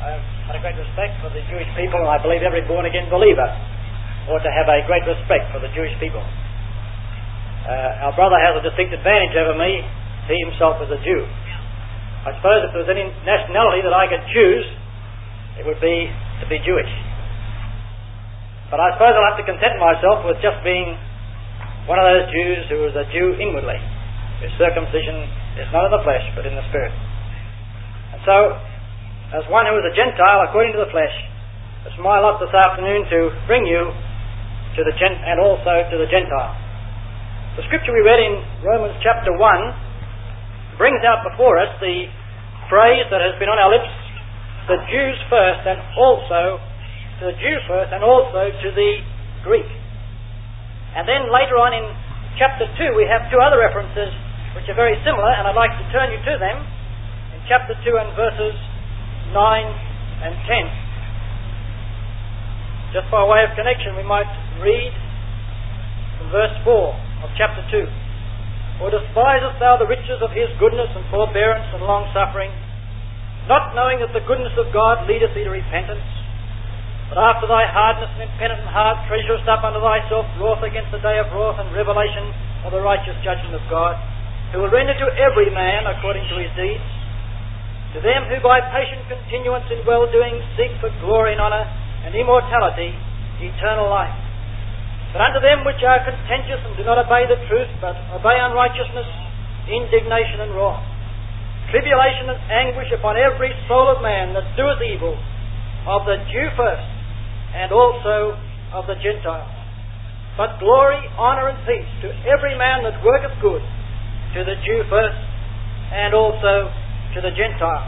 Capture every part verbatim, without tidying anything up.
I've had a great respect for the Jewish people, and I believe every born-again believer ought to have a great respect for the Jewish people. Uh, our brother has a distinct advantage over me. He himself is a Jew. I suppose if there was any nationality that I could choose, it would be to be Jewish. But I suppose I'll have to content myself with just being one of those Jews who is a Jew inwardly, whose circumcision is not in the flesh, but in the spirit. And so, as one who is a Gentile according to the flesh, it's my lot this afternoon to bring you to the Gent- and also to the Gentile. The scripture we read in Romans chapter one brings out before us the phrase that has been on our lips, the Jews first and also to the Jew first and also to the Greek. And then later on in chapter two we have two other references which are very similar, and I'd like to turn you to them in chapter two and verses nine and ten. Just by way of connection, we might read from verse four of chapter two. Or despisest thou the riches of his goodness and forbearance and long-suffering, not knowing that the goodness of God leadeth thee to repentance? But after thy hardness and impenitent heart treasurest up unto thyself wrath against the day of wrath and revelation of the righteous judgment of God, who will render to every man according to his deeds. To them who by patient continuance in well-doing seek for glory and honour and immortality, eternal life. But unto them which are contentious and do not obey the truth, but obey unrighteousness, indignation and wrath, tribulation and anguish upon every soul of man that doeth evil, of the Jew first, and also of the Gentile. But glory, honour and peace to every man that worketh good, to the Jew first, and also to the Gentile.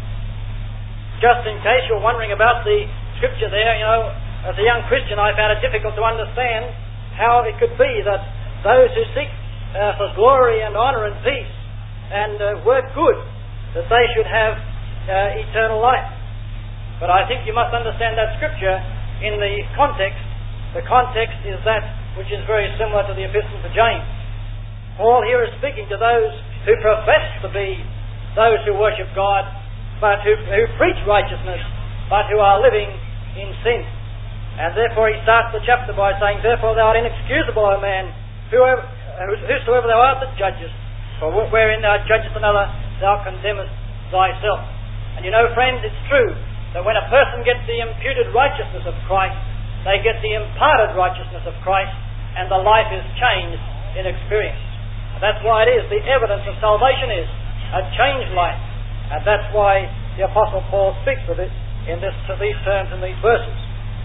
Just in case you're wondering about the scripture there, you know, as a young Christian I found it difficult to understand how it could be that those who seek uh, for glory and honour and peace and uh, work good, that they should have uh, eternal life. But I think you must understand that scripture in the context. The context is that which is very similar to the epistle to James. Paul here is speaking to those who profess to be those who worship God, but who, who preach righteousness, but who are living in sin. And therefore he starts the chapter by saying, therefore thou art inexcusable, O man, whoever, whosoever thou art that judgest, for wherein thou judgest another, thou condemnest thyself. And you know, friends, it's true that when a person gets the imputed righteousness of Christ, they get the imparted righteousness of Christ, and the life is changed in experience. And that's why it is the evidence of salvation is a changed life. And that's why the Apostle Paul speaks of it in this, these terms in these verses.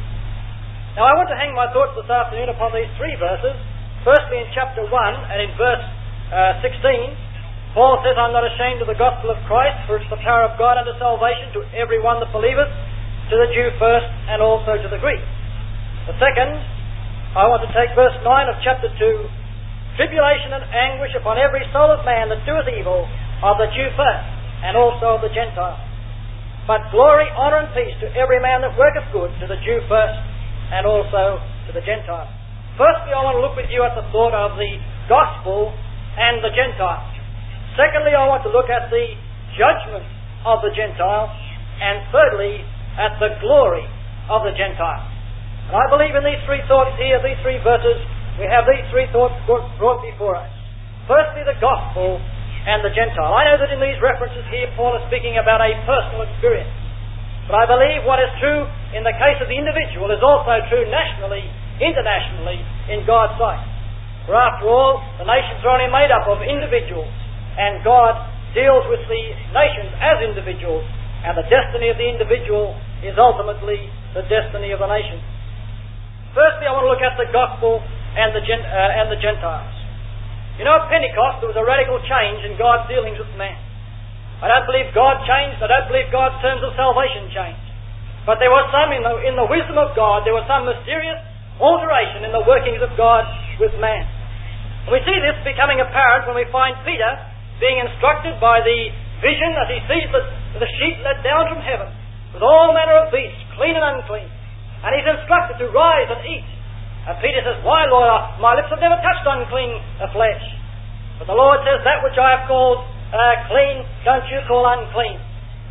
Now I want to hang my thoughts this afternoon upon these three verses. Firstly in chapter one and in verse uh, sixteen, Paul says, I'm not ashamed of the gospel of Christ, for it's the power of God unto salvation to every one that believeth, to the Jew first and also to the Greek. The second, I want to take verse nine of chapter two, tribulation and anguish upon every soul of man that doeth evil, of the Jew first and also of the Gentile. But glory, honour and peace to every man that worketh good, to the Jew first and also to the Gentile. Firstly, I want to look with you at the thought of the gospel and the Gentile. Secondly, I want to look at the judgment of the Gentile. And thirdly, at the glory of the Gentile. And I believe in these three thoughts here, these three verses, we have these three thoughts brought before us. Firstly, the gospel and the Gentile. I know that in these references here, Paul is speaking about a personal experience. But I believe what is true in the case of the individual is also true nationally, internationally, in God's sight. For after all, the nations are only made up of individuals, and God deals with the nations as individuals, and the destiny of the individual is ultimately the destiny of the nation. Firstly, I want to look at the gospel and the, Gent- uh, and the Gentiles. You know, at Pentecost there was a radical change in God's dealings with man. I don't believe God changed. I don't believe God's terms of salvation changed. But there was some, in the, in the wisdom of God, there was some mysterious alteration in the workings of God with man. And we see this becoming apparent when we find Peter being instructed by the vision as he sees the, the sheep let down from heaven with all manner of beasts, clean and unclean. And he's instructed to rise and eat. And Peter says, why, Lord, my lips have never touched unclean flesh. But the Lord says, that which I have called uh, clean, don't you call unclean.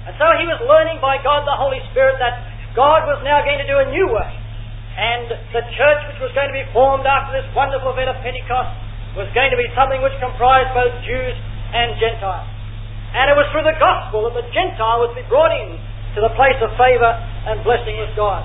And so he was learning by God the Holy Spirit that God was now going to do a new work. And the church which was going to be formed after this wonderful event of Pentecost was going to be something which comprised both Jews and Gentiles. And it was through the gospel that the Gentile would be brought in to the place of favour and blessing with God.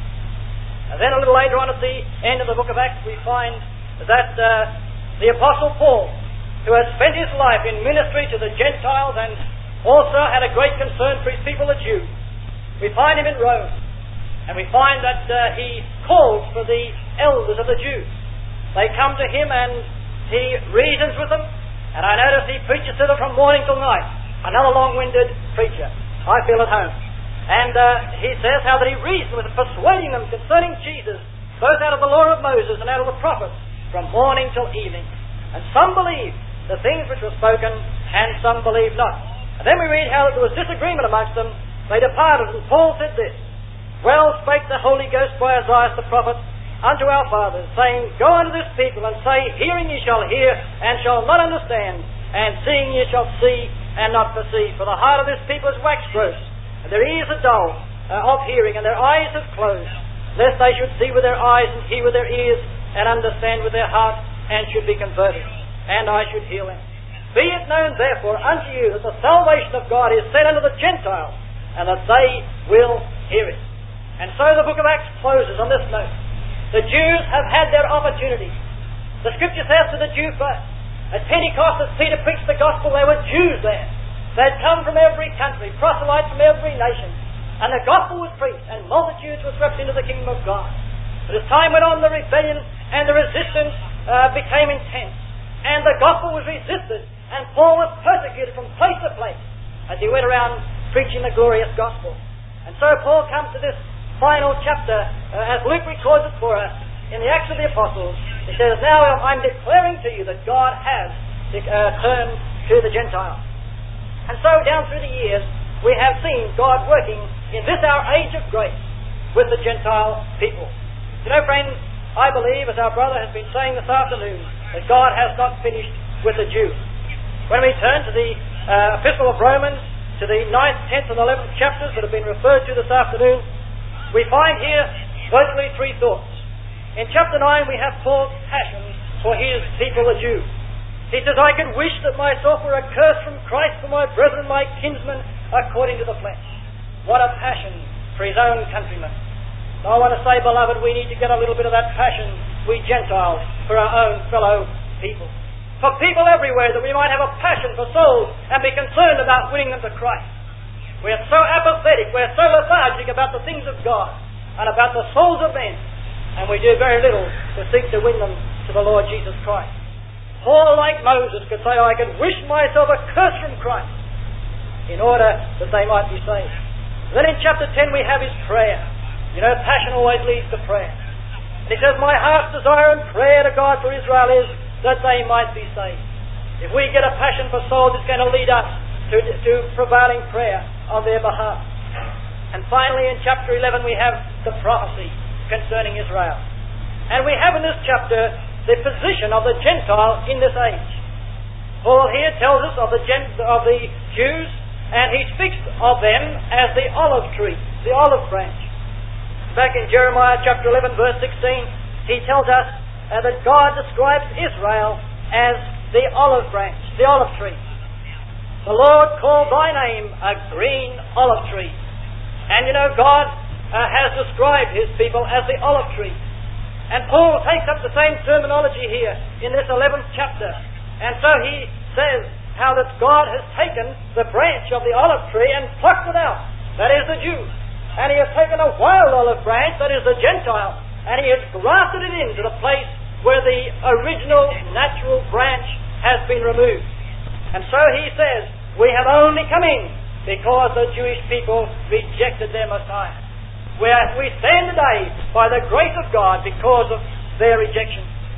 And then a little later on at the end of the book of Acts we find that uh, the Apostle Paul, who had spent his life in ministry to the Gentiles and also had a great concern for his people the Jews, we find him in Rome, and we find that uh, he calls for the elders of the Jews. They come to him and he reasons with them, and I notice he preaches to them from morning till night. Another long-winded preacher. I feel at home. And uh, he says how that he reasoned with them, persuading them concerning Jesus, both out of the law of Moses and out of the prophets, from morning till evening. And some believed the things which were spoken, and some believed not. And then we read how there was disagreement amongst them. They departed, and Paul said this, Well spake the Holy Ghost by Isaiah the prophet unto our fathers, saying, Go unto this people, and say, Hearing ye shall hear, and shall not understand, and seeing ye shall see, and not perceive. For the heart of this people is waxed gross, and their ears are dull uh, of hearing, and their eyes have closed, lest they should see with their eyes, and hear with their ears, and understand with their heart, and should be converted, and I should heal them. Be it known therefore unto you that the salvation of God is set unto the Gentiles, and that they will hear it. And so the book of Acts closes on this note. The Jews have had their opportunity. The Scripture says to the Jew first, at Pentecost, as Peter preached the gospel, there were Jews there. They had come from every country, proselytes from every nation. And the gospel was preached, and multitudes were swept into the kingdom of God. But as time went on, the rebellion and the resistance uh, became intense. And the gospel was resisted, and Paul was persecuted from place to place as he went around preaching the glorious gospel. And so Paul comes to this final chapter, uh, as Luke records it for us, in the Acts of the Apostles. He says, Now I'm declaring to you that God has uh, turned to the Gentiles. And so down through the years, we have seen God working in this our age of grace with the Gentile people. You know, friends, I believe, as our brother has been saying this afternoon, that God has not finished with the Jews. When we turn to the uh, Epistle of Romans, to the ninth, tenth and eleventh chapters that have been referred to this afternoon, we find here virtually three thoughts. In chapter nine we have Paul's passion for his people, the Jews. He says, I could wish that myself were accursed from Christ for my brethren, my kinsmen, according to the flesh. What a passion for his own countrymen. So I want to say, beloved, we need to get a little bit of that passion, we Gentiles, for our own fellow people. For people everywhere, that we might have a passion for souls and be concerned about winning them to Christ. We are so apathetic, we are so lethargic about the things of God and about the souls of men, and we do very little to seek to win them to the Lord Jesus Christ. Paul, like Moses, could say, I could wish myself accursed from Christ in order that they might be saved. Then in chapter ten we have his prayer. You know, passion always leads to prayer. And he says, my heart's desire and prayer to God for Israel is that they might be saved. If we get a passion for souls, it's going to lead us to, to prevailing prayer on their behalf. And finally in chapter eleven we have the prophecy concerning Israel. And we have in this chapter the position of the Gentile in this age. Paul here tells us of the, Gent- of the Jews, and he speaks of them as the olive tree, the olive branch. Back in Jeremiah chapter eleven verse sixteen, he tells us uh, that God describes Israel as the olive branch, the olive tree. The Lord called thy name a green olive tree. And you know, God uh, has described his people as the olive tree. And Paul takes up the same terminology here in this eleventh chapter. And so he says how that God has taken the branch of the olive tree and plucked it out. That is the Jew. And he has taken a wild olive branch, that is the Gentile, and he has grafted it into the place where the original natural branch has been removed. And so he says, we have only come in because the Jewish people rejected their Messiah. We, are, we stand today by the grace of God because of their rejection.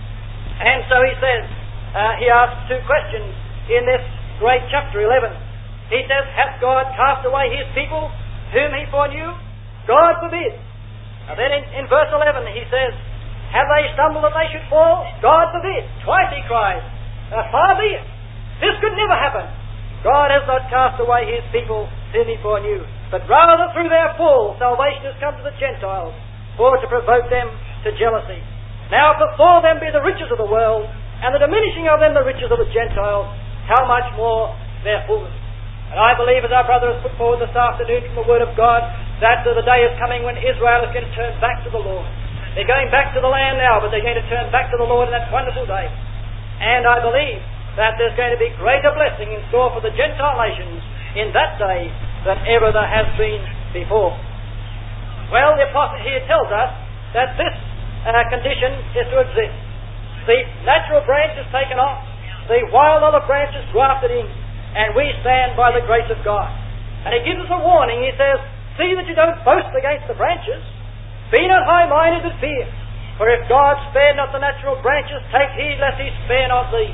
And so he says, uh, he asks two questions in this great chapter eleven. He says, hath God cast away his people whom he foreknew? God forbid. And then in, in verse eleven he says, have they stumbled that they should fall? God forbid. Twice he cries, far be it. This could never happen. God has not cast away his people sin before you, but rather through their fall salvation has come to the Gentiles, for to provoke them to jealousy. Now before them be the riches of the world, and the diminishing of them the riches of the Gentiles, how much more their fullness. And I believe, as our brother has put forward this afternoon from the Word of God, that the day is coming when Israel is going to turn back to the Lord. They're going back to the land now, but they're going to turn back to the Lord in that wonderful day. And I believe that there's going to be greater blessing in store for the Gentile nations in that day than ever there has been before. Well, the apostle here tells us that this uh, condition is to exist. The natural branch is taken off, the wild olive branch is grafted in, and we stand by the grace of God. And he gives us a warning. He says, see that you don't boast against the branches. Be not high-minded with fear. For if God spared not the natural branches, take heed lest he spare not thee.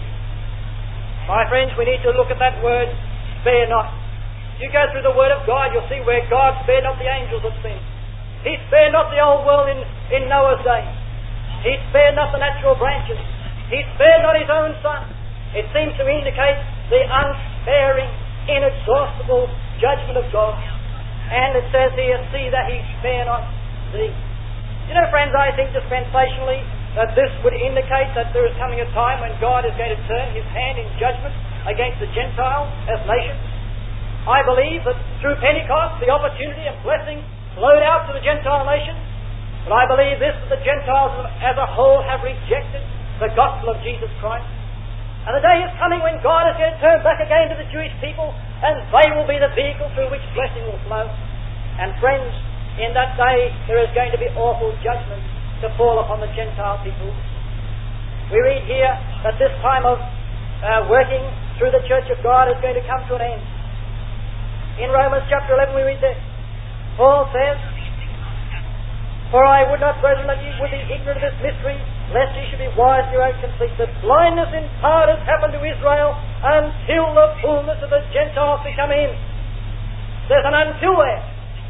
My friends, we need to look at that word, spare not. If you go through the Word of God, you'll see where God spared not the angels of sin. He spared not the old world in, in Noah's day. He spared not the natural branches. He spared not his own Son. It seems to indicate the unsparing, inexhaustible judgment of God. And it says here, see that he spare not thee. You know, friends, I think dispensationally that this would indicate that there is coming a time when God is going to turn his hand in judgment against the Gentiles as nations. I believe that through Pentecost the opportunity and blessing flowed out to the Gentile nations. But I believe this, that the Gentiles as a whole have rejected the gospel of Jesus Christ. And the day is coming when God is going to turn back again to the Jewish people, and they will be the vehicle through which blessing will flow. And friends, in that day there is going to be awful judgment to fall upon the Gentile people. We read here that this time of uh, working through the church of God is going to come to an end. In Romans chapter eleven we read this. Paul says, for I would not, brethren, that ye would be ignorant of this mystery, lest ye should be wise in your own conceit, that blindness in part has happened to Israel until the fullness of the Gentiles be come in. There's an until there.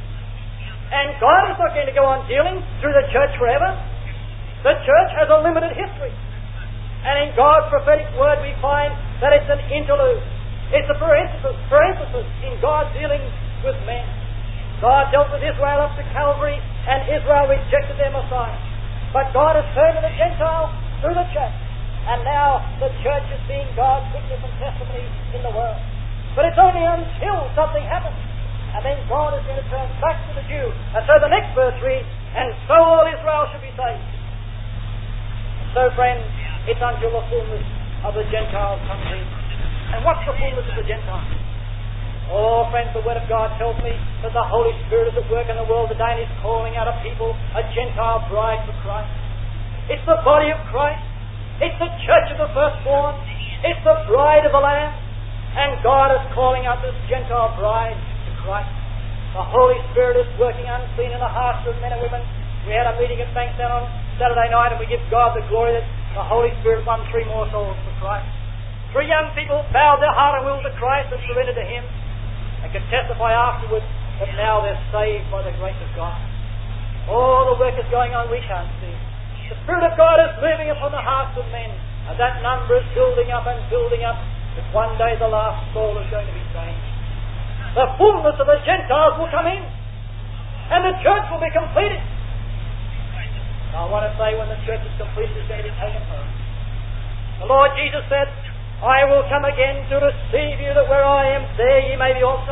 And God is not going to go on dealing through the church forever. The church has a limited history. And in God's prophetic word we find that it's an interlude. It's a parenthesis, parenthesis in God dealing with men. God dealt with Israel up to Calvary, and Israel rejected their Messiah. But God has turned to the Gentiles through the church. And now the church is being God's witness and testimony in the world. But it's only until something happens. And then God is going to turn back to the Jew. And so the next verse reads, and so all Israel should be saved. So friends, it's until the fullness of the Gentiles comes in. And what's the fullness of the Gentiles? Oh, friends, the Word of God tells me that the Holy Spirit is at work in the world today and is calling out a people, a Gentile bride for Christ. It's the body of Christ. It's the church of the firstborn. It's the bride of the Lamb. And God is calling out this Gentile bride to Christ. The Holy Spirit is working unseen in the hearts of men and women. We had a meeting at Bankstown on Saturday night, and we give God the glory that the Holy Spirit won three more souls for Christ. Three young people bowed their heart and will to Christ and surrendered to Him. And could testify afterwards that now they're saved by the grace of God. All the work is going on we can't see. The Spirit of God is moving upon the hearts of men, and that number is building up and building up, that one day the last soul is going to be saved. The fullness of the Gentiles will come in, and the church will be completed. Now, I want to say when the church is completed, it's going to be taken home. The Lord Jesus said, I will come again to receive you, that where I am, there ye may be also.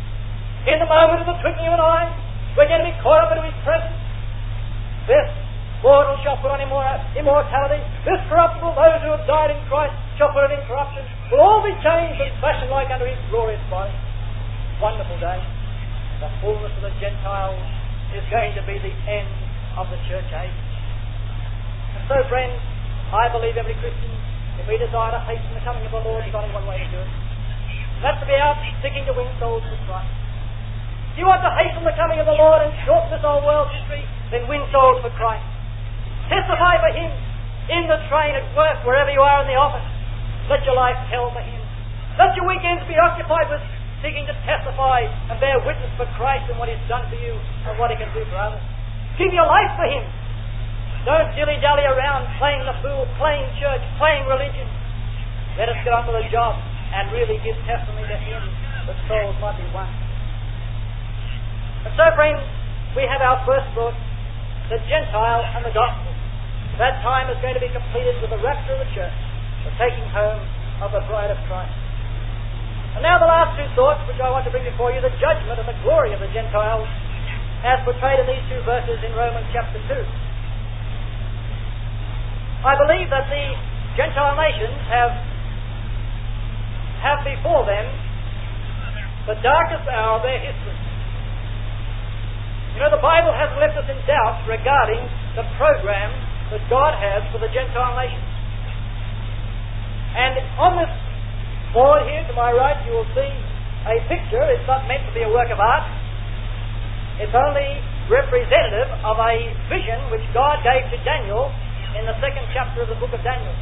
In the moment of the twinkling of an eye, we're going to be caught up into His presence. This mortal shall put on immortality. This corruptible, those who have died in Christ, shall put on incorruption. Will all be changed and fashioned like unto His glorious body. Wonderful day. The fullness of the Gentiles is going to be the end of the church age. And so, friends, I believe every Christian, if we desire to hasten the coming of the Lord, there's only one way to do it. That's to be out seeking to win souls for Christ. If you want to hasten the coming of the Lord and shorten this old world's history, then win souls for Christ. Testify for Him in the train, at work, wherever you are in the office. Let your life tell for Him. Let your weekends be occupied with seeking to testify and bear witness for Christ and what He's done for you and what He can do for others. Give your life for Him. Don't dilly-dally around playing the fool, playing church, playing religion. Let us get on with the job and really give testimony to Him that souls might be won. so, friends, we have our first thought, the Gentile and the gospel. That time is going to be completed with the rapture of the church, the taking home of the bride of Christ. And now the last two thoughts which I want to bring before you, the judgment and the glory of the Gentiles as portrayed in these two verses in Romans chapter two. I believe that the Gentile nations have, have before them the darkest hour of their history. You know, the Bible has left us in doubt regarding the program that God has for the Gentile nations. And on this board here to my right you will see a picture. It's not meant to be a work of art. It's only representative of a vision which God gave to Daniel in the second chapter of the book of Daniel.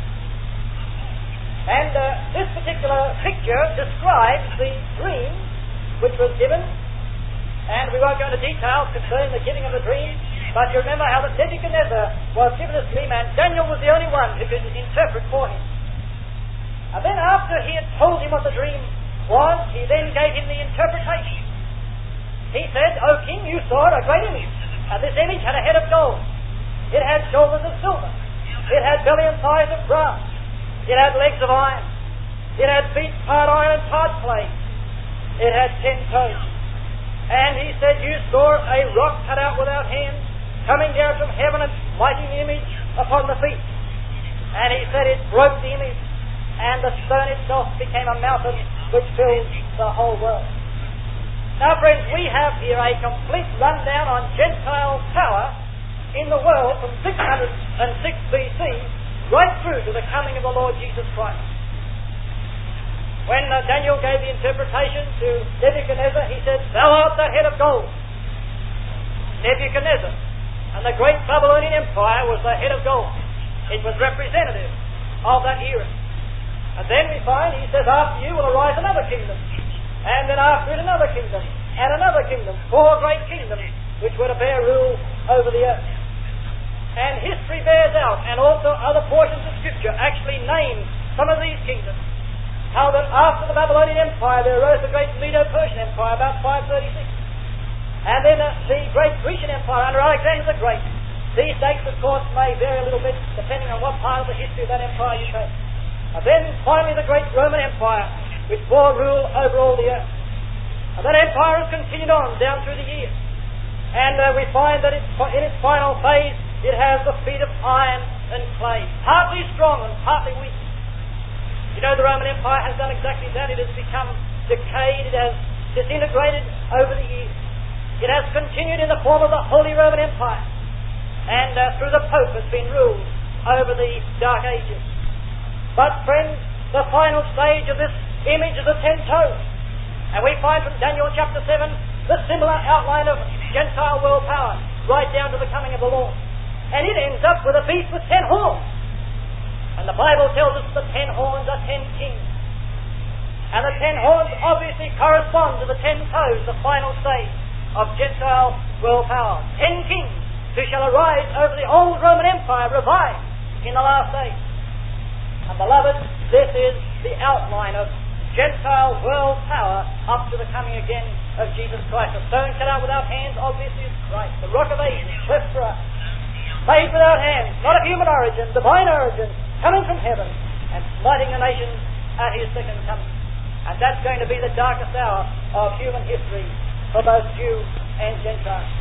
And uh, this particular picture describes the dream which was given, and we won't go into details concerning the giving of the dream, but you remember how that Nebuchadnezzar was given this dream and Daniel was the only one who could interpret for him. And then after he had told him what the dream was, he then gave him the interpretation. He said, "O king, you saw a great image, and this image had a head of gold. It had shoulders of silver. It had belly and thighs of brass. It had legs of iron. It had feet part iron and part clay. It had ten toes." And he said, "You saw a rock cut out without hands, coming down from heaven and smiting the image upon the feet. And he said it broke the image, and the stone itself became a mountain which filled the whole world." Now, friends, we have here a complete rundown on Gentile power in the world from six hundred six B C right through to the coming of the Lord Jesus Christ. When uh, Daniel gave the interpretation to Nebuchadnezzar, he said, "Thou art the head of gold." Nebuchadnezzar and the great Babylonian Empire was the head of gold. It was representative of that era. And then we find, he says, "After you will arise another kingdom, and then after it another kingdom, and another kingdom," four great kingdoms which were to bear rule over the earth. And history bears out, and also other portions of Scripture actually name some of these kingdoms. How that after the Babylonian Empire there arose the great Medo-Persian Empire about five thirty-six. And then uh, the great Grecian Empire under Alexander the Great. These dates, of course, may vary a little bit depending on what part of the history of that empire you take. And then finally the great Roman Empire, which bore rule over all the earth. And that empire has continued on down through the years. And uh, we find that it's, in its final phase it has the feet of iron and clay, partly strong and partly weak. You know, the Roman Empire has done exactly that. It has become decayed. It has disintegrated over the years. It has continued in the form of the Holy Roman Empire. And uh, through the Pope has been ruled over the Dark Ages. But, friends, the final stage of this image is the ten toes. And we find from Daniel chapter seven the similar outline of Gentile world power right down to the coming of the Lord. And it ends up with a beast with ten horns. And the Bible tells us the ten horns are ten kings. And the ten horns obviously correspond to the ten toes, the final stage of Gentile world power. Ten kings who shall arise over the old Roman Empire, revived in the last days. And beloved, this is the outline of Gentile world power up to the coming again of Jesus Christ. The stone cut out without hands obviously is Christ. The rock of ages, cleft for us, made without hands, not of human origin, divine origin, coming from heaven and smiting the nations at his second coming. And that's going to be the darkest hour of human history for both Jew and Gentile.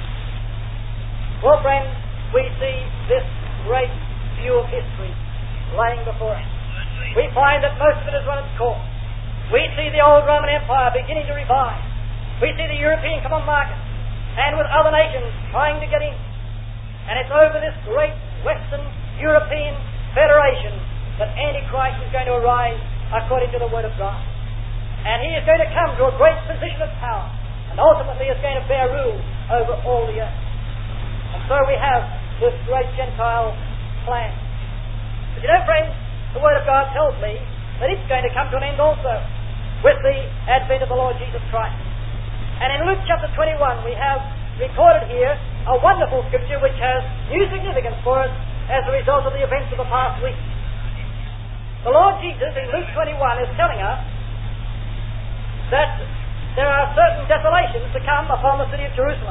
Well, friends, we see this great view of history laying before us. We find that most of it has run its course. We see the old Roman Empire beginning to revive. We see the European common market, and with other nations trying to get in. And it's over this great Western European Federation that Antichrist is going to arise according to the Word of God. And he is going to come to a great position of power, and ultimately is going to bear rule over all the earth. And so we have this great Gentile plan. But you know, friends, the Word of God tells me that it's going to come to an end also with the advent of the Lord Jesus Christ. And in Luke chapter twenty-one we have recorded here a wonderful scripture which has new significance for us as a result of the events of the past week. The Lord Jesus in Luke twenty-one is telling us that there are certain desolations to come upon the city of Jerusalem.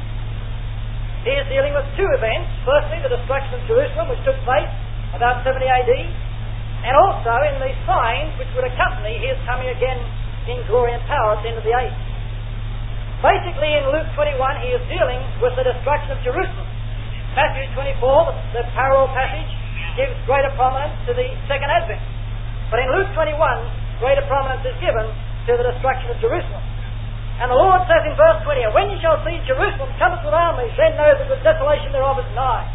He is dealing with two events. Firstly, the destruction of Jerusalem, which took place about seventy A D, and also in the signs which would accompany his coming again in glory and power at the end of the age. Basically, in Luke twenty-one, he is dealing with the destruction of Jerusalem. Matthew twenty-four, the, the parallel passage, gives greater prominence to the second advent. But in Luke twenty-one, greater prominence is given to the destruction of Jerusalem. And the Lord says in verse twenty, "And when you shall see Jerusalem cometh with armies, then know that the desolation thereof is nigh.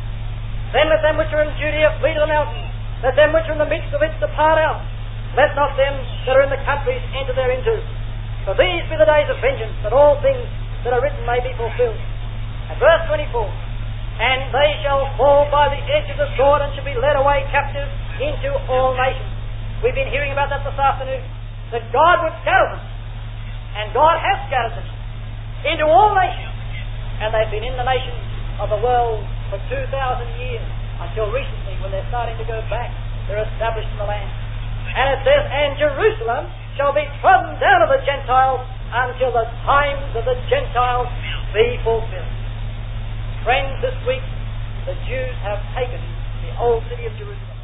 Then let them which are in Judea flee to the mountains. Let them which are in the midst of it depart out. Let not them that are in the countries enter thereinto. For these be the days of vengeance, that all things that are written may be fulfilled." And verse twenty-four, "And they shall fall by the edge of the sword, and shall be led away captive into all nations." We've been hearing about that this afternoon, that God would scatter them. And God has scattered them into all nations. And they've been in the nations of the world for two thousand years, until recently when they're starting to go back. They're established in the land. And it says, "And Jerusalem shall be trodden down of the Gentiles until the times of the Gentiles be fulfilled." Friends, this week the Jews have taken the old city of Jerusalem.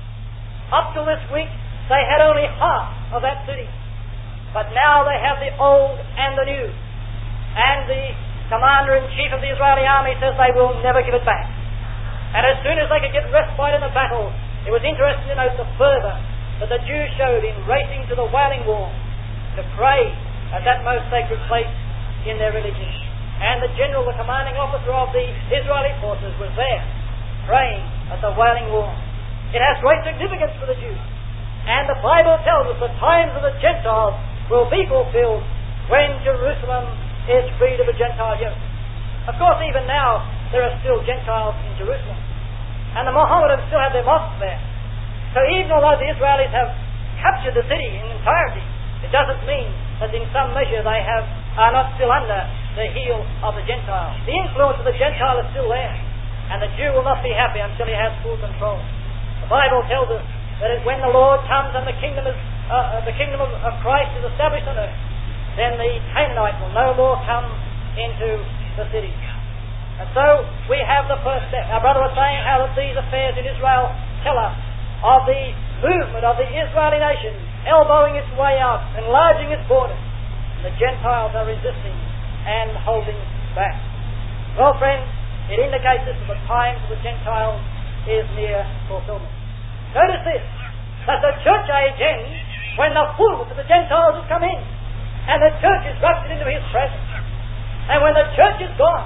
Up till this week they had only half of that city. But now they have the old and the new. And the commander-in-chief of the Israeli army says they will never give it back. And as soon as they could get respite in the battle, it was interesting to note the fervour that the Jews showed in racing to the Wailing Wall to pray at that most sacred place in their religion. And the general, the commanding officer of the Israeli forces, was there praying at the Wailing Wall. It has great significance for the Jews. And the Bible tells us the times of the Gentiles will be fulfilled when Jerusalem is freed of a Gentile yoke. Of course, even now, there are still Gentiles in Jerusalem. And the Mohammedans still have their mosques there. So even although the Israelis have captured the city in entirety, it doesn't mean that in some measure they have are not still under the heel of the Gentiles. The influence of the Gentile is still there. And the Jew will not be happy until he has full control. The Bible tells us that when the Lord comes and the kingdom is uh, the kingdom of, of Christ is established on earth, then the Canaanite will no more come into the city. And so we have the first step. Our brother was saying how that these affairs in Israel tell us of the movement of the Israeli nation elbowing its way out, enlarging its borders. The Gentiles are resisting and holding back. Well, friends, it indicates this that the time for the Gentiles is near fulfillment. Notice this, that the church age ends when the fullness of the Gentiles has come in, and the church is grafted into his presence. And when the church is gone,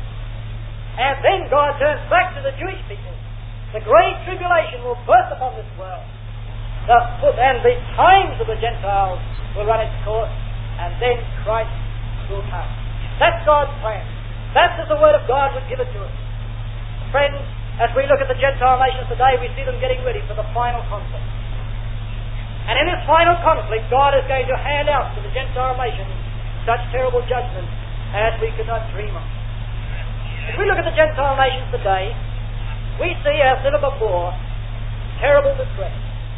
and then God turns back to the Jewish people, the great tribulation will burst upon this world. The, and the times of the Gentiles will run its course, and then Christ will come. That's God's plan. That's as the Word of God would give it to us. Friends, as we look at the Gentile nations today, we see them getting ready for the final conflict. And in this final conflict, God is going to hand out to the Gentile nations such terrible judgment as we could not dream of. As we look at the Gentile nations today, we see, as never before, terrible distress.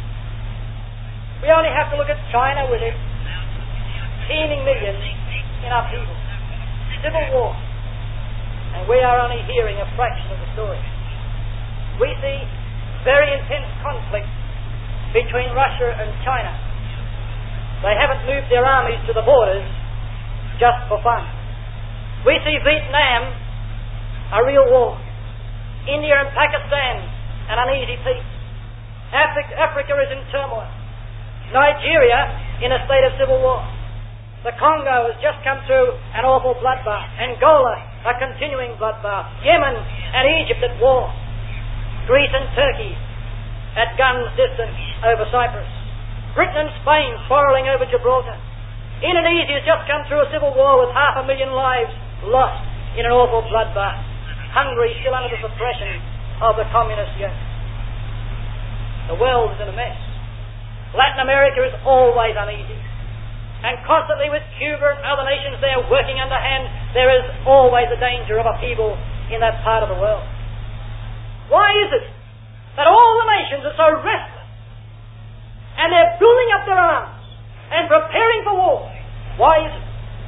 We only have to look at China with its teeming millions in upheaval, civil war, and we are only hearing a fraction of the story. We see very intense conflict between Russia and China. They haven't moved their armies to the borders just for fun. We see Vietnam, a real war. India and Pakistan, an uneasy peace. Africa, Africa is in turmoil. Nigeria in a state of civil war. The Congo has just come through an awful bloodbath. Angola, a continuing bloodbath. Yemen and Egypt at war. Greece and Turkey at gun's distance over Cyprus. Britain and Spain quarrelling over Gibraltar. Indonesia has just come through a civil war with half a million lives lost in an awful bloodbath. Hungary still under the suppression of the communist yoke. The world is in a mess. Latin America is always uneasy. And constantly with Cuba and other nations there working underhand, there is always a danger of upheaval in that part of the world. Why is it that all the nations are so restless and they're building up their arms and preparing for war? Why is it?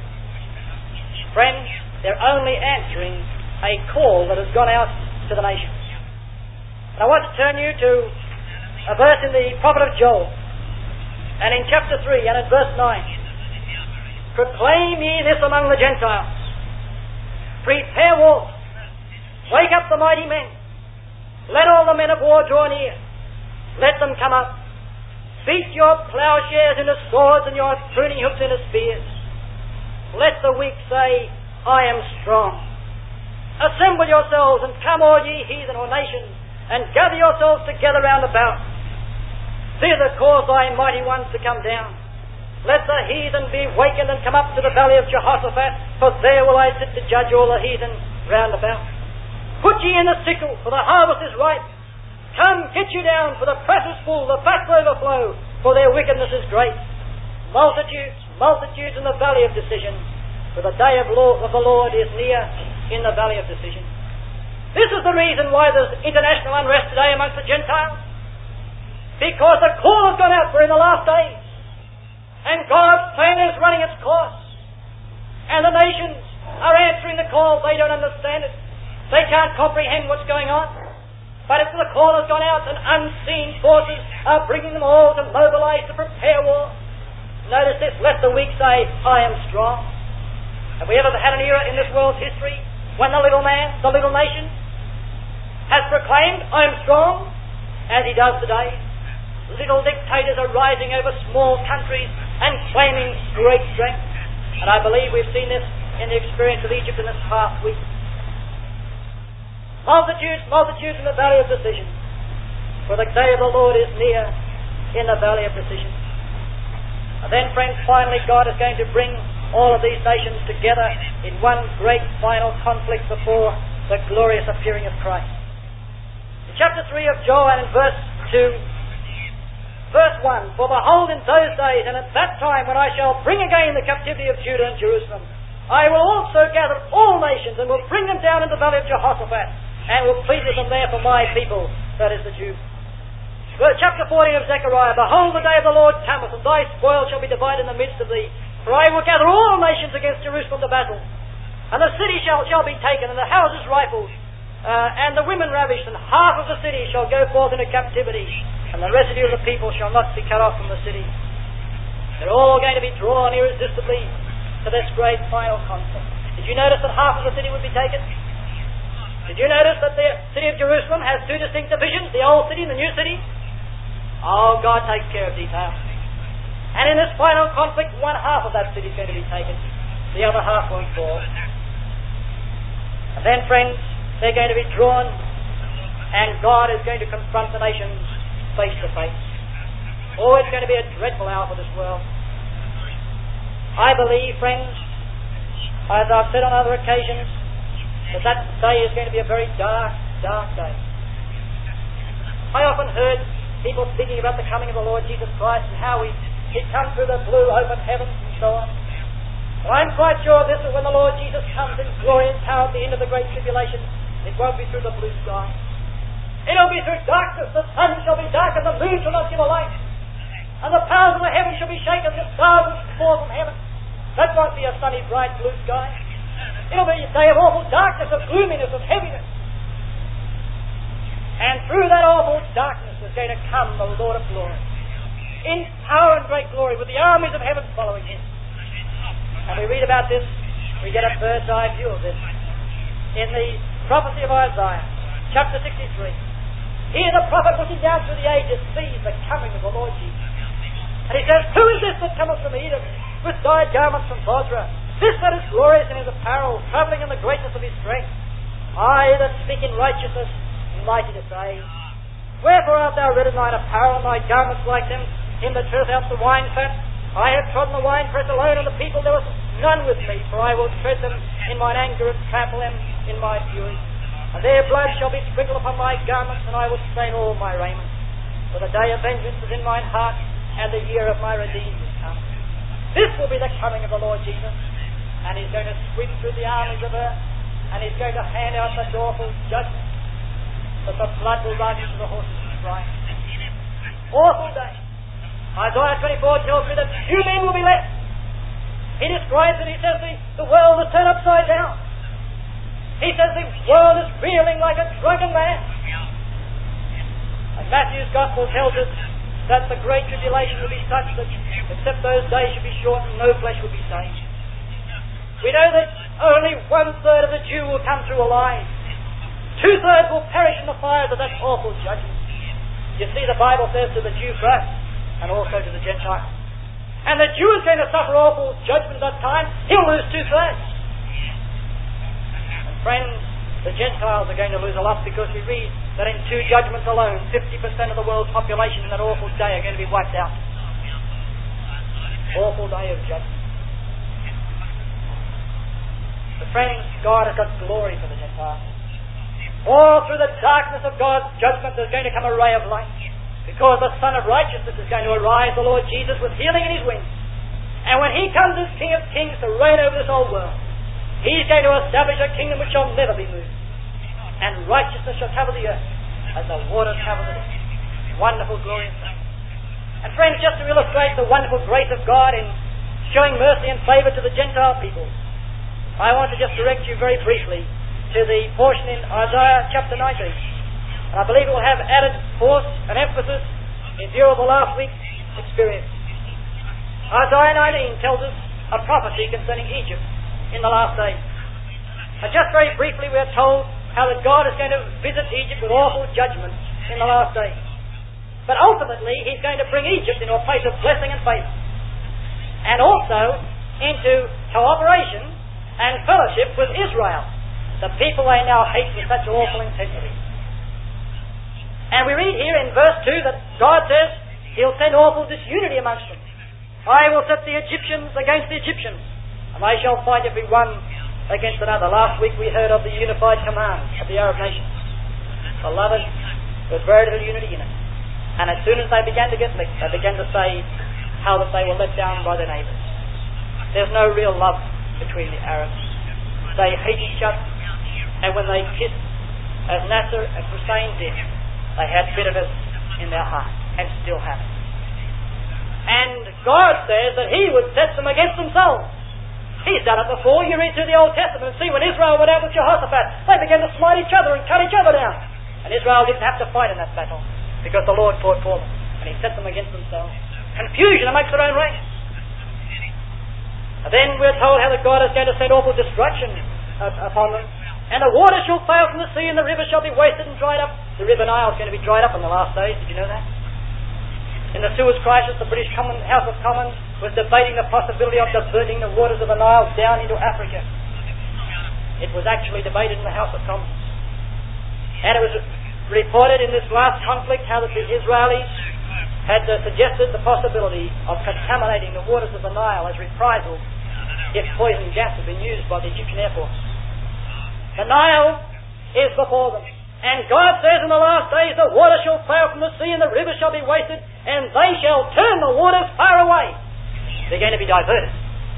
Friends, they're only answering a call that has gone out to the nations. And I want to turn you to a verse in the prophet of Joel, and in chapter three and in verse nine. Proclaim ye this among the Gentiles. Prepare war. Wake up the mighty men. Let all the men of war draw near. Let them come up. Beat your plowshares into swords and your pruning hooks into spears. Let the weak say, I am strong. Assemble yourselves and come, all ye heathen or nations, and gather yourselves together round about. Thither cause thy mighty ones to come down. Let the heathen be wakened and come up to the valley of Jehoshaphat, for there will I sit to judge all the heathen round about. Put ye in the sickle, for the harvest is ripe. Come, get you down, for the press is full, the vats overflow, for their wickedness is great. Multitudes, multitudes in the valley of decision, for the day of, law, of the Lord is near in the valley of decision. This is the reason why there's international unrest today amongst the Gentiles. Because the call has gone out for in the last days. And God's plan is running its course. And the nations are answering the call. They don't understand it. They can't comprehend what's going on. But if the call has gone out and unseen forces are bringing them all to mobilize, to prepare war. Notice this, let the weak say, I am strong. Have we ever had an era in this world's history when the little man, the little nation, has proclaimed, I am strong, as he does today? Little dictators are rising over small countries and claiming great strength. And I believe we've seen this in the experience of Egypt in this past week. Multitudes, multitudes in the valley of decision. For the day of the Lord is near in the valley of decision. And then, friends, finally God is going to bring all of these nations together in one great final conflict before the glorious appearing of Christ. In chapter three of Joel and in verse two, verse one, for behold in those days and at that time when I shall bring again the captivity of Judah and Jerusalem, I will also gather all nations and will bring them down into the valley of Jehoshaphat and will plead with them there for my people, that is the Jews. Well, chapter fourteen of Zechariah, behold the day of the Lord cometh, and thy spoil shall be divided in the midst of thee. For I will gather all nations against Jerusalem to battle, and the city shall, shall be taken, and the houses rifled, uh, and the women ravished, and half of the city shall go forth into captivity, and the residue of the people shall not be cut off from the city. They're all going to be drawn irresistibly to this great final conflict. Did you notice that half of the city would be taken? Did you notice that the city of Jerusalem has two distinct divisions, the old city and the new city? Oh, God takes care of detail. And in this final conflict, one half of that city is going to be taken. The other half won't fall. And then, friends, they're going to be drawn, and God is going to confront the nations face to face. Oh, it's going to be a dreadful hour for this world. I believe, friends, as I've said on other occasions, that that day is going to be a very dark, dark day. I often heard people speaking about the coming of the Lord Jesus Christ and how he, he comes through the blue open heavens and so on. But I'm quite sure this is when the Lord Jesus comes in glory and power at the end of the great tribulation. It won't be through the blue sky. It'll be through darkness. The sun shall be dark and the moon shall not give a light. And the powers of the heavens shall be shaken, the stars will fall from heaven. That won't be a sunny, bright blue sky. It'll be a day of awful darkness, of gloominess, of heaviness. And through that awful darkness is going to come the Lord of glory, in power and great glory, with the armies of heaven following him. And we read about this, we get a bird's eye view of this in the prophecy of Isaiah, chapter sixty-three. Here the prophet, looking down through the ages, sees the coming of the Lord Jesus. And he says, who is this that cometh from Edom, with dyed garments from Bozrah? This that is glorious in his apparel, travelling in the greatness of his strength. I that speak in righteousness, mighty to save. Wherefore art thou red in thine apparel, and thy garments like them, him that treadeth out the wine fat? I have trodden the winepress alone, and the people there was none with me, for I will tread them in mine anger and trample them in my fury. And their blood shall be sprinkled upon my garments, and I will stain all my raiment. For the day of vengeance is in mine heart, and the year of my redeemed is come. This will be the coming of the Lord Jesus, and he's going to sweep through the armies of earth, and he's going to hand out the awful judgment, that the blood will run into the horses and Christ. Awful day. Isaiah twenty-four tells me that few men will be left. He describes it, he says the, the world is turned upside down. He says the world is reeling like a drunken man. And Matthew's Gospel tells us that the great tribulation will be such that except those days should be shortened, no flesh will be saved. We know that only one-third of the Jew will come through alive. Two-thirds will perish in the fires of that awful judgment. You see, the Bible says to the Jew first, and also to the Gentile. And the Jew is going to suffer awful judgment at that time. He'll lose two-thirds. And friends, the Gentiles are going to lose a lot, because we read that in two judgments alone, fifty percent of the world's population in that awful day are going to be wiped out. Awful day of judgment. But friends, God has got glory for the Gentiles. All through the darkness of God's judgment there's going to come a ray of light, because the Son of Righteousness is going to arise, the Lord Jesus, with healing in his wings. And when he comes as King of Kings to reign over this old world, he's going to establish a kingdom which shall never be moved. And righteousness shall cover the earth as the waters cover the deep. Wonderful, glorious thing. And friends, just to illustrate the wonderful grace of God in showing mercy and favour to the Gentile people, I want to just direct you very briefly to the portion in Isaiah chapter nineteen. And I believe it will have added force and emphasis in view of the last week's experience. Isaiah nineteen tells us a prophecy concerning Egypt in the last days. And just very briefly we are told how that God is going to visit Egypt with awful judgment in the last days. But ultimately he's going to bring Egypt into a place of blessing and favour, and also into cooperation and fellowship with Israel, the people they now hate with such awful intensity. And we read here in verse two that God says he'll send awful disunity amongst them. I will set the Egyptians against the Egyptians, and they shall fight every one against another. Last week we heard of the unified command of the Arab nations. Beloved, there's very little unity in it. And as soon as they began to get licked, they began to say how that they were let down by their neighbours. There's no real love between the Arabs. They hate each other. And when they kissed, as Nasser and Hussein did, they had bitterness in their heart, and still have it. And God says that he would set them against themselves. He's done it before. You read through the Old Testament and see when Israel went out with Jehoshaphat, they began to smite each other and cut each other down. And Israel didn't have to fight in that battle, because the Lord fought for them, and he set them against themselves. Confusion amongst their own ranks. And then we're told how that God is going to send awful destruction upon them. And the water shall fail from the sea, and the river shall be wasted and dried up. The river Nile is going to be dried up in the last days. Did you know that? In the Suez Crisis, the British Common, House of Commons was debating the possibility of diverting the waters of the Nile down into Africa. It was actually debated in the House of Commons. And it was reported in this last conflict how that the Israelis had uh, suggested the possibility of contaminating the waters of the Nile as reprisal if poison gas had been used by the Egyptian Air Force. The Nile is before them. And God says in the last days, the water shall fail from the sea, and the river shall be wasted, and they shall turn the waters far away. They're going to be diverted.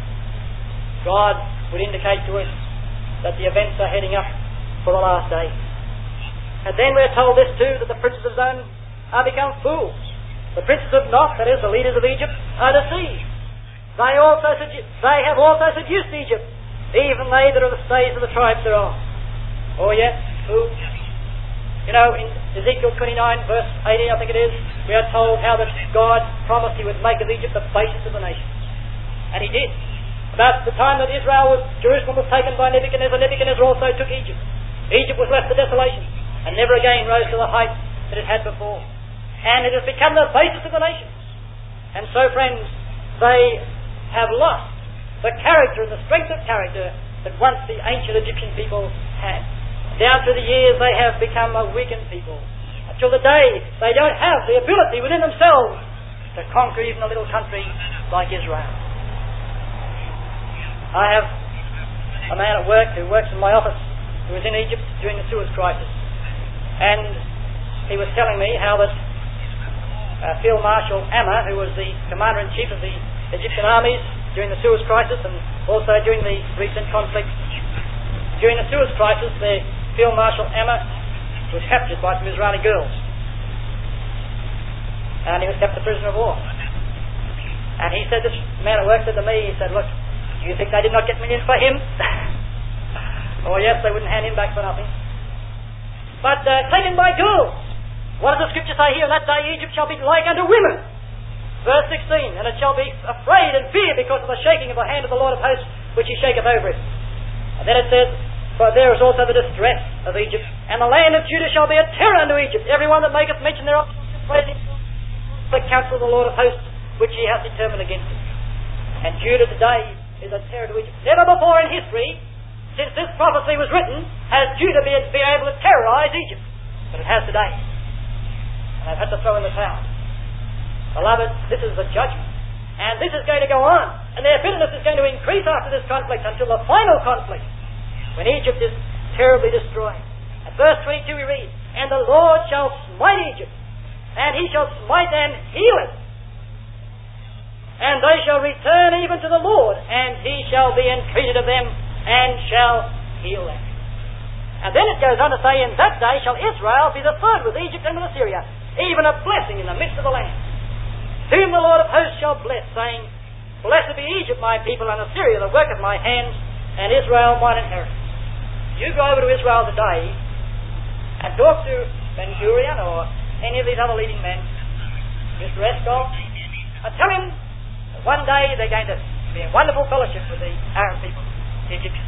God would indicate to us that the events are heading up for the last days. And then we're told this too, that the princes of Zon are become fools. The princes of Noth, that is, the leaders of Egypt, are deceived. They also sedu- they have also seduced Egypt, even they that are the stays of the tribes thereof. Oh yes, fools. You know, in Ezekiel twenty-nine, verse eighteen, I think it is, we are told how that God promised he would make of Egypt the basest of the nations. And he did. About the time that Israel was, Jerusalem was taken by Nebuchadnezzar, Nebuchadnezzar also took Egypt. Egypt was left to desolation, and never again rose to the height that it had before. And it has become the basis of the nations. And so, friends, they have lost the character and the strength of character that once the ancient Egyptian people had. Down through the years they have become a weakened people. Until the day they don't have the ability within themselves to conquer even a little country like Israel. I have a man at work who works in my office who was in Egypt during the Suez Crisis. And he was telling me how that uh, Field Marshal Amer, who was the Commander-in-Chief of the Egyptian armies during the Suez Crisis and also during the recent conflict, during the Suez Crisis, the Field Marshal Amer was captured by some Israeli girls. And he was kept a prisoner of war. And he said, this man at work said to me, he said, look, Do you think they did not get millions for him? Oh yes, they wouldn't hand him back for nothing. But uh, taken by ghouls. What does the scripture say here? In that day Egypt shall be like unto women. Verse sixteen, and it shall be afraid and fear because of the shaking of the hand of the Lord of hosts, which he shaketh over it. And then it says, for there is also the distress of Egypt, and the land of Judah shall be a terror unto Egypt. Every one that maketh mention thereof shall praise him, the counsel of the Lord of hosts, which he hath determined against it. And Judah today is a terror to Egypt. Never before in history, since this prophecy was written, has Judah been, been able to terrorize Egypt. But it has today. And they've had to throw in the towel. Beloved, this is the judgment. And this is going to go on. And their bitterness is going to increase after this conflict until the final conflict, when Egypt is terribly destroyed. At verse twenty-two we read, and the Lord shall smite Egypt, and he shall smite and heal it. And they shall return even to the Lord, and he shall be entreated of them, and shall heal them. And then it goes on to say, in that day shall Israel be the third with Egypt and with Assyria, even a blessing in the midst of the land. Whom the Lord of hosts shall bless, saying, blessed be Egypt my people, and Assyria the work of my hands, and Israel mine inheritance. You go over to Israel today and talk to Ben Gurion or any of these other leading men, Mister Eskol, and tell him that one day they're going to be in wonderful fellowship with the Arab people. Egyptians.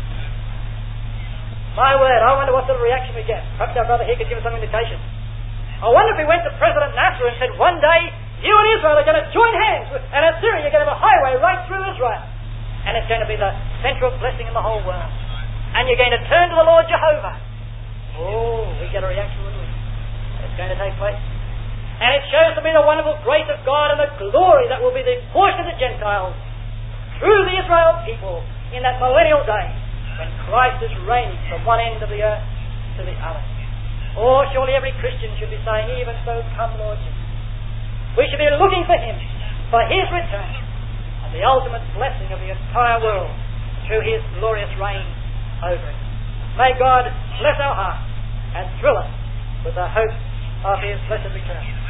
My word, I wonder what sort of reaction we get. Perhaps our brother here could give us some indication. I wonder if we went to President Nasser and said, one day you and Israel are going to join hands, with, and Assyria are going to have a highway right through Israel. And it's going to be the central blessing in the whole world. And you're going to turn to the Lord Jehovah. Oh, we get a reaction, wouldn't we? It's going to take place. And it shows to me the wonderful grace of God and the glory that will be the portion of the Gentiles through the Israel people in that millennial day when Christ is reigning from one end of the earth to the other. Oh, surely every Christian should be saying, even so come Lord Jesus. We should be looking for him, for his return, and the ultimate blessing of the entire world through his glorious reign over it. May God bless our hearts and thrill us with the hope of his blessed return.